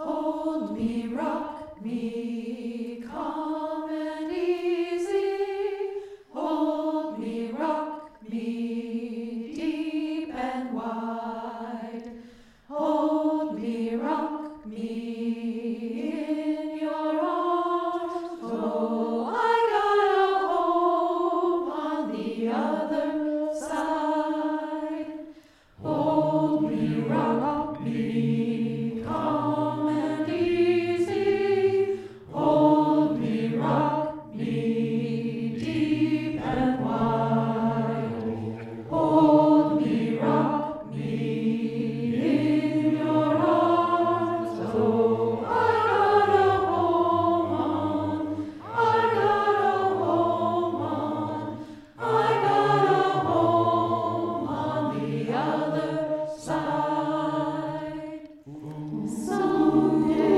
Hold me, rock me, calm and easy. Hold me, rock me, deep and wide. Hold me, rock me in your arms. Oh, I got a home on the other side. Hold me, rock me, calm and easy. Hold me, rock me, deep and wide. Hold me, rock me in your arms. Oh, I got a home on the other side. Someday